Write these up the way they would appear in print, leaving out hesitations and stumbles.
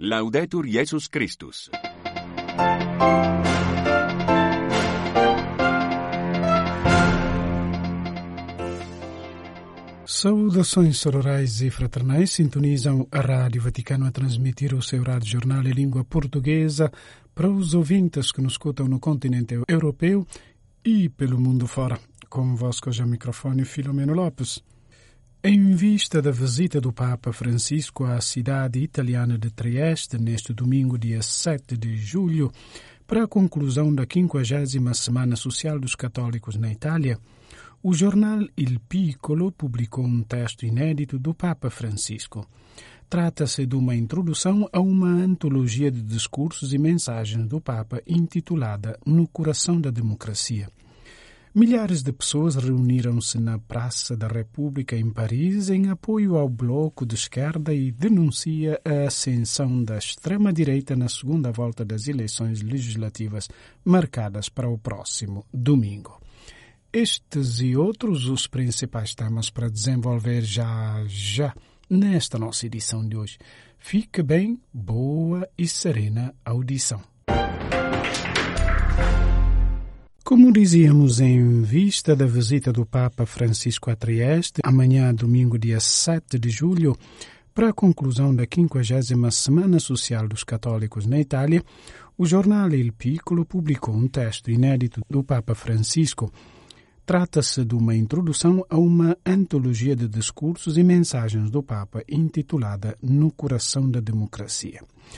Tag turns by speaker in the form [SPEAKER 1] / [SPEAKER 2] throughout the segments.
[SPEAKER 1] Laudetur Jesus Christus.
[SPEAKER 2] Saudações sororais e fraternais, sintonizam a Rádio Vaticano a transmitir o seu rádio jornal em língua portuguesa para os ouvintes que nos escutam no continente europeu e pelo mundo fora. Convosco já microfone Filomeno Lopes. Em vista da visita do Papa Francisco à cidade italiana de Trieste neste domingo, dia 7 de julho, para a conclusão da 50ª Semana Social dos Católicos na Itália, o jornal Il Piccolo publicou um texto inédito do Papa Francisco. Trata-se de uma introdução a uma antologia de discursos e mensagens do Papa intitulada No Coração da Democracia. Milhares de pessoas reuniram-se na Praça da República em Paris em apoio ao bloco de esquerda e denuncia a ascensão da extrema-direita na segunda volta das eleições legislativas marcadas para o próximo domingo. Estes e outros os principais temas para desenvolver já nesta nossa edição de hoje. Fique bem, boa e serena audição. Como dizíamos, em vista da visita do Papa Francisco a Trieste, amanhã, domingo, dia 7 de julho, para a conclusão da 50ª Semana Social dos Católicos na Itália, o jornal Il Piccolo publicou um texto inédito do Papa Francisco. Trata-se de uma introdução a uma antologia de discursos e mensagens do Papa intitulada No Coração da Democracia.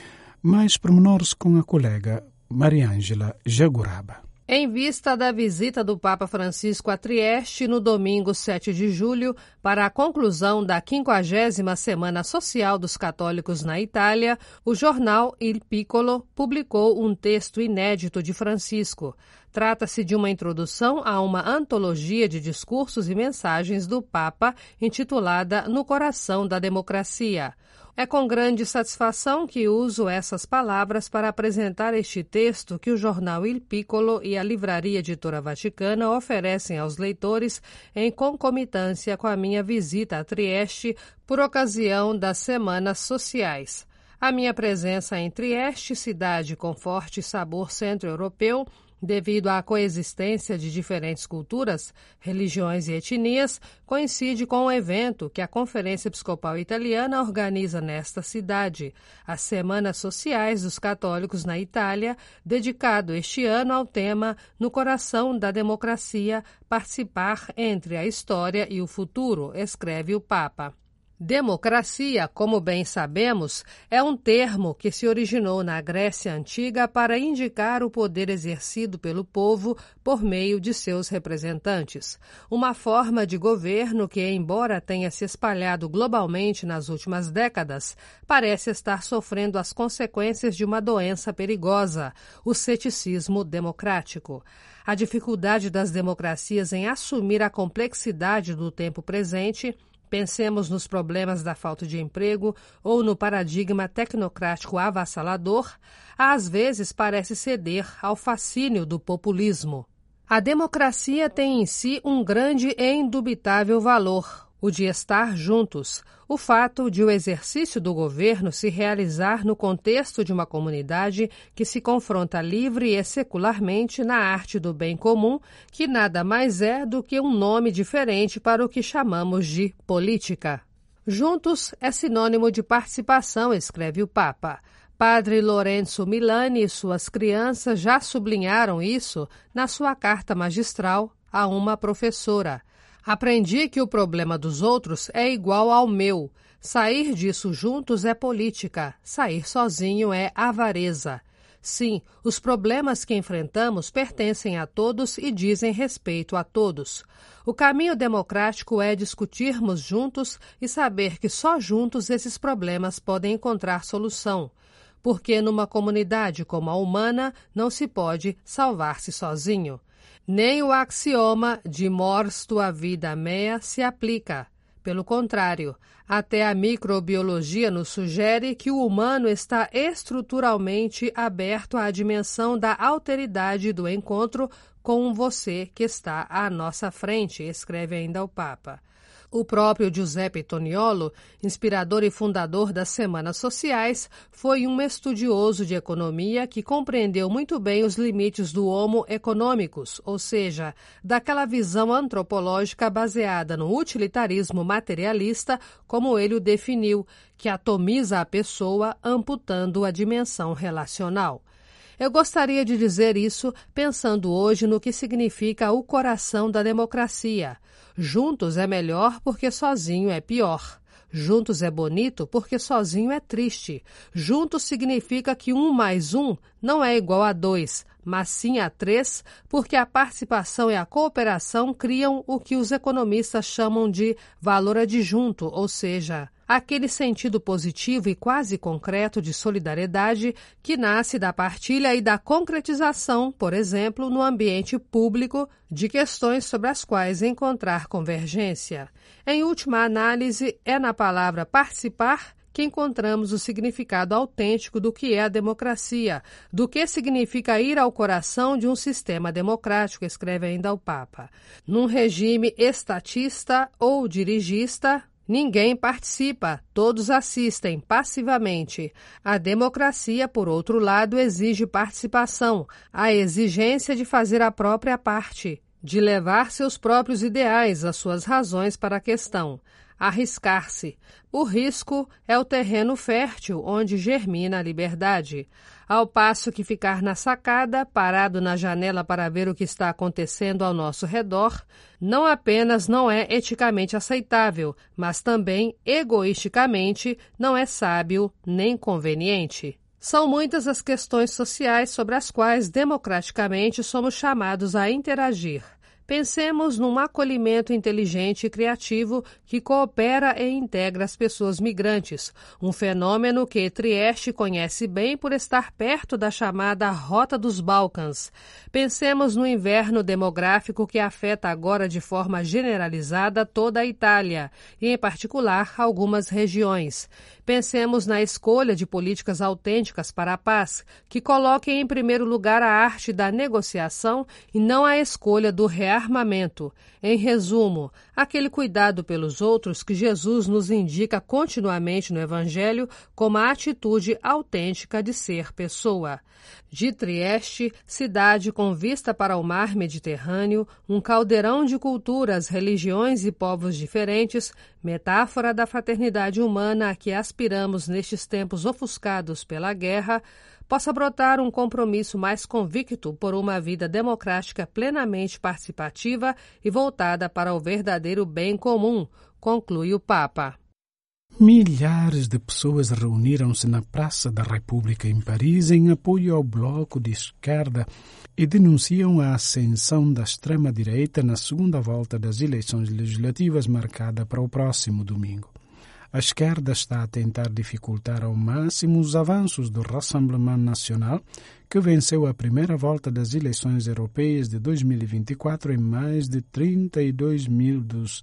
[SPEAKER 2] Mais pormenores com a colega Mariângela Jaguraba.
[SPEAKER 3] Em vista da visita do Papa Francisco a Trieste no domingo 7 de julho para a conclusão da 50ª Semana Social dos Católicos na Itália, o jornal Il Piccolo publicou um texto inédito de Francisco. Trata-se de uma introdução a uma antologia de discursos e mensagens do Papa intitulada No Coração da Democracia. É com grande satisfação que uso essas palavras para apresentar este texto que o jornal Il Piccolo e a Livraria Editora Vaticana oferecem aos leitores em concomitância com a minha visita a Trieste por ocasião das Semanas Sociais. A minha presença em Trieste, cidade com forte sabor centro-europeu, devido à coexistência de diferentes culturas, religiões e etnias, coincide com o evento que a Conferência Episcopal Italiana organiza nesta cidade, as Semanas Sociais dos Católicos na Itália, dedicado este ano ao tema No Coração da Democracia, participar entre a história e o futuro, escreve o Papa. Democracia, como bem sabemos, é um termo que se originou na Grécia Antiga para indicar o poder exercido pelo povo por meio de seus representantes. Uma forma de governo que, embora tenha se espalhado globalmente nas últimas décadas, parece estar sofrendo as consequências de uma doença perigosa, o ceticismo democrático. A dificuldade das democracias em assumir a complexidade do tempo presente. Pensemos nos problemas da falta de emprego ou no paradigma tecnocrático avassalador, às vezes parece ceder ao fascínio do populismo. A democracia tem em si um grande e indubitável valor, o de estar juntos, o fato de o exercício do governo se realizar no contexto de uma comunidade que se confronta livre e secularmente na arte do bem comum, que nada mais é do que um nome diferente para o que chamamos de política. Juntos é sinônimo de participação, escreve o Papa. Padre Lorenzo Milani e suas crianças já sublinharam isso na sua carta magistral a uma professora. Aprendi que o problema dos outros é igual ao meu. Sair disso juntos é política, sair sozinho é avareza. Sim, os problemas que enfrentamos pertencem a todos e dizem respeito a todos. O caminho democrático é discutirmos juntos e saber que só juntos esses problemas podem encontrar solução. Porque numa comunidade como a humana não se pode salvar-se sozinho. Nem o axioma de mors tua vida mea se aplica. Pelo contrário, até a microbiologia nos sugere que o humano está estruturalmente aberto à dimensão da alteridade do encontro com você que está à nossa frente, escreve ainda o Papa. O próprio Giuseppe Toniolo, inspirador e fundador das Semanas Sociais, foi um estudioso de economia que compreendeu muito bem os limites do homo economicus, ou seja, daquela visão antropológica baseada no utilitarismo materialista, como ele o definiu, que atomiza a pessoa, amputando a dimensão relacional. Eu gostaria de dizer isso pensando hoje no que significa o coração da democracia. Juntos é melhor porque sozinho é pior. Juntos é bonito porque sozinho é triste. Juntos significa que 1 mais 1 não é igual a 2, mas sim a 3, porque a participação e a cooperação criam o que os economistas chamam de valor adjunto, ou seja, aquele sentido positivo e quase concreto de solidariedade que nasce da partilha e da concretização, por exemplo, no ambiente público, de questões sobre as quais encontrar convergência. Em última análise, é na palavra participar que encontramos o significado autêntico do que é a democracia, do que significa ir ao coração de um sistema democrático, escreve ainda o Papa. Num regime estatista ou dirigista, ninguém participa, todos assistem passivamente. A democracia, por outro lado, exige participação, a exigência de fazer a própria parte, de levar seus próprios ideais, as suas razões para a questão. Arriscar-se. O risco é o terreno fértil onde germina a liberdade. Ao passo que ficar na sacada, parado na janela para ver o que está acontecendo ao nosso redor, não apenas não é eticamente aceitável, mas também, egoisticamente, não é sábio nem conveniente. São muitas as questões sociais sobre as quais, democraticamente, somos chamados a interagir. Pensemos num acolhimento inteligente e criativo que coopera e integra as pessoas migrantes, um fenômeno que Trieste conhece bem por estar perto da chamada Rota dos Balcãs. Pensemos no inverno demográfico que afeta agora de forma generalizada toda a Itália, e em particular algumas regiões. Pensemos na escolha de políticas autênticas para a paz, que coloquem em primeiro lugar a arte da negociação e não a escolha do rearmamento. Em resumo, aquele cuidado pelos outros que Jesus nos indica continuamente no Evangelho como a atitude autêntica de ser pessoa. De Trieste, cidade com vista para o mar Mediterrâneo, um caldeirão de culturas, religiões e povos diferentes, metáfora da fraternidade humana a que aspiramos nestes tempos ofuscados pela guerra, possa brotar um compromisso mais convicto por uma vida democrática plenamente participativa e voltada para o verdadeiro bem comum, conclui o Papa.
[SPEAKER 2] Milhares de pessoas reuniram-se na Praça da República em Paris em apoio ao bloco de esquerda e denunciam a ascensão da extrema-direita na segunda volta das eleições legislativas marcada para o próximo domingo. A esquerda está a tentar dificultar ao máximo os avanços do Rassemblement National, que venceu a primeira volta das eleições europeias de 2024 em mais de 32 mil dos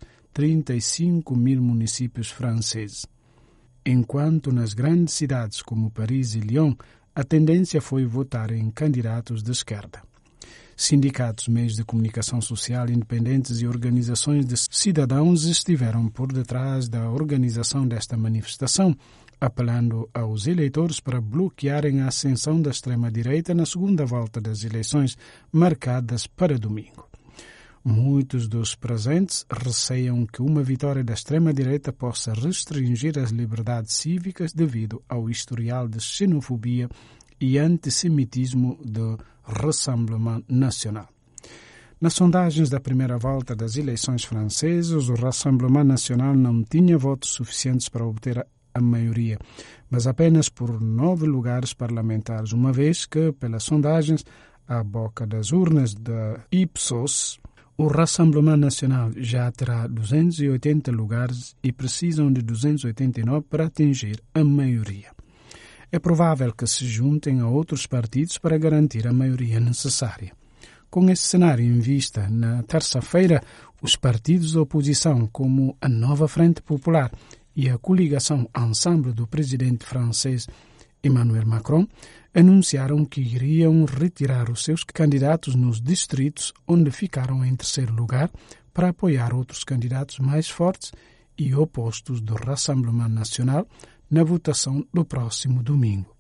[SPEAKER 2] 35 mil municípios franceses. Enquanto nas grandes cidades como Paris e Lyon, a tendência foi votar em candidatos de esquerda. Sindicatos, meios de comunicação social independentes e organizações de cidadãos estiveram por detrás da organização desta manifestação, apelando aos eleitores para bloquearem a ascensão da extrema-direita na segunda volta das eleições marcadas para domingo. Muitos dos presentes receiam que uma vitória da extrema-direita possa restringir as liberdades cívicas devido ao historial de xenofobia e antissemitismo do Rassemblement National. Nas sondagens da primeira volta das eleições francesas, o Rassemblement National não tinha votos suficientes para obter a maioria, mas apenas por 9 lugares parlamentares, uma vez que, pelas sondagens, à boca das urnas da Ipsos, o Rassemblement National já terá 280 lugares e precisam de 289 para atingir a maioria. É provável que se juntem a outros partidos para garantir a maioria necessária. Com esse cenário em vista, na terça-feira, os partidos da oposição, como a Nova Frente Popular e a coligação Ensemble do presidente francês Emmanuel Macron, anunciaram que iriam retirar os seus candidatos nos distritos onde ficaram em terceiro lugar para apoiar outros candidatos mais fortes e opostos do Rassemblement Nacional na votação do próximo domingo.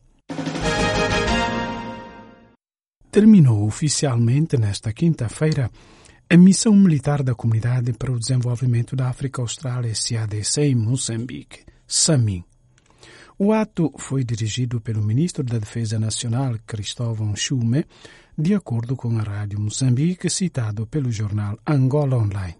[SPEAKER 2] Terminou oficialmente nesta quinta-feira a Missão Militar da Comunidade para o Desenvolvimento da África Austral SADC em Moçambique, SAMIM. O ato foi dirigido pelo Ministro da Defesa Nacional, Cristóvão Chume, de acordo com a Rádio Moçambique, citado pelo jornal Angola Online.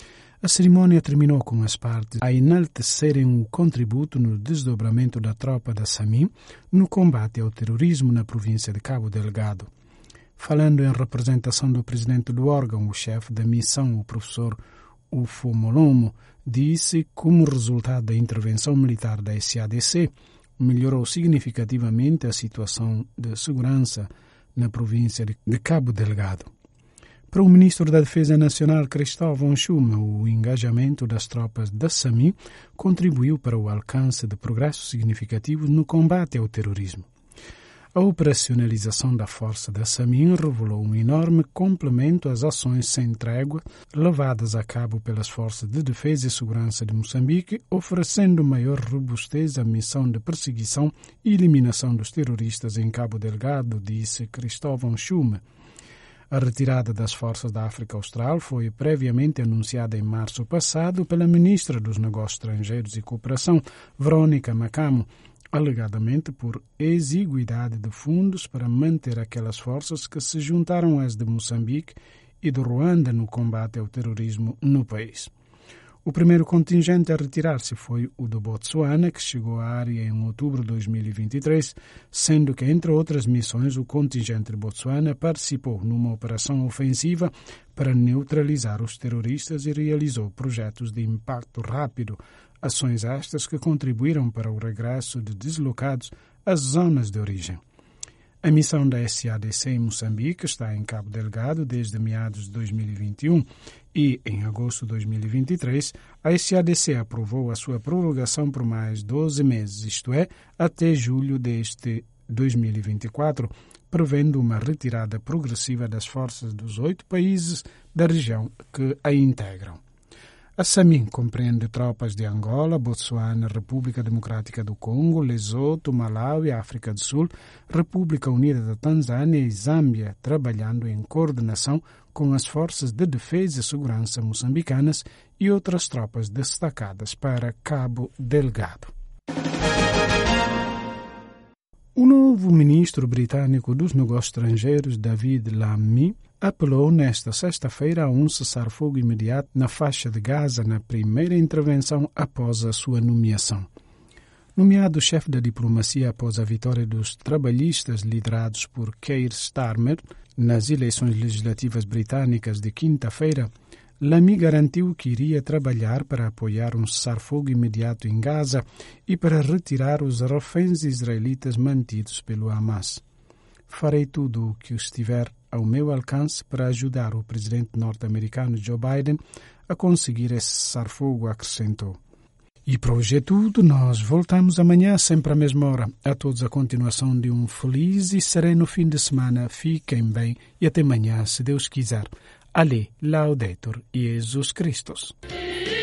[SPEAKER 2] A cerimônia terminou com as partes a enaltecerem o contributo no desdobramento da tropa da SAMIM no combate ao terrorismo na província de Cabo Delgado. Falando em representação do presidente do órgão, o chefe da missão, o professor Ufo Molomo, disse que, como resultado da intervenção militar da SADC, melhorou significativamente a situação de segurança na província de Cabo Delgado. Para o ministro da Defesa Nacional, Cristóvão Chume, o engajamento das tropas da SAMIM contribuiu para o alcance de progressos significativos no combate ao terrorismo. A operacionalização da força da SAMIM revelou um enorme complemento às ações sem trégua levadas a cabo pelas forças de defesa e segurança de Moçambique, oferecendo maior robustez à missão de perseguição e eliminação dos terroristas em Cabo Delgado, disse Cristóvão Chume. A retirada das forças da África Austral foi previamente anunciada em março passado pela ministra dos Negócios Estrangeiros e Cooperação, Verônica Macamo, alegadamente por exiguidade de fundos para manter aquelas forças que se juntaram às de Moçambique e do Ruanda no combate ao terrorismo no país. O primeiro contingente a retirar-se foi o do Botsuana, que chegou à área em outubro de 2023, sendo que, entre outras missões, o contingente de Botsuana participou numa operação ofensiva para neutralizar os terroristas e realizou projetos de impacto rápido, ações estas que contribuíram para o regresso de deslocados às zonas de origem. A missão da SADC em Moçambique está em Cabo Delgado desde meados de 2021 e, em agosto de 2023, a SADC aprovou a sua prorrogação por mais 12 meses, isto é, até julho deste 2024, prevendo uma retirada progressiva das forças dos 8 países da região que a integram. A SAMIM compreende tropas de Angola, Botsuana, República Democrática do Congo, Lesoto, Malawi, África do Sul, República Unida da Tanzânia e Zâmbia, trabalhando em coordenação com as forças de defesa e segurança moçambicanas e outras tropas destacadas para Cabo Delgado. O novo ministro britânico dos Negócios Estrangeiros, David Lammy, apelou nesta sexta-feira a um cessar-fogo imediato na faixa de Gaza na primeira intervenção após a sua nomeação. Nomeado chefe da diplomacia após a vitória dos trabalhistas liderados por Keir Starmer nas eleições legislativas britânicas de quinta-feira, Lammy garantiu que iria trabalhar para apoiar um cessar-fogo imediato em Gaza e para retirar os reféns israelitas mantidos pelo Hamas. Farei tudo o que estiver ao meu alcance para ajudar o presidente norte-americano Joe Biden a conseguir esse cessar-fogo, acrescentou. E para hoje é tudo, nós voltamos amanhã, sempre à mesma hora. A todos a continuação de um feliz e sereno fim de semana. Fiquem bem e até amanhã, se Deus quiser. Ale, Laudetur, Jesus Christus.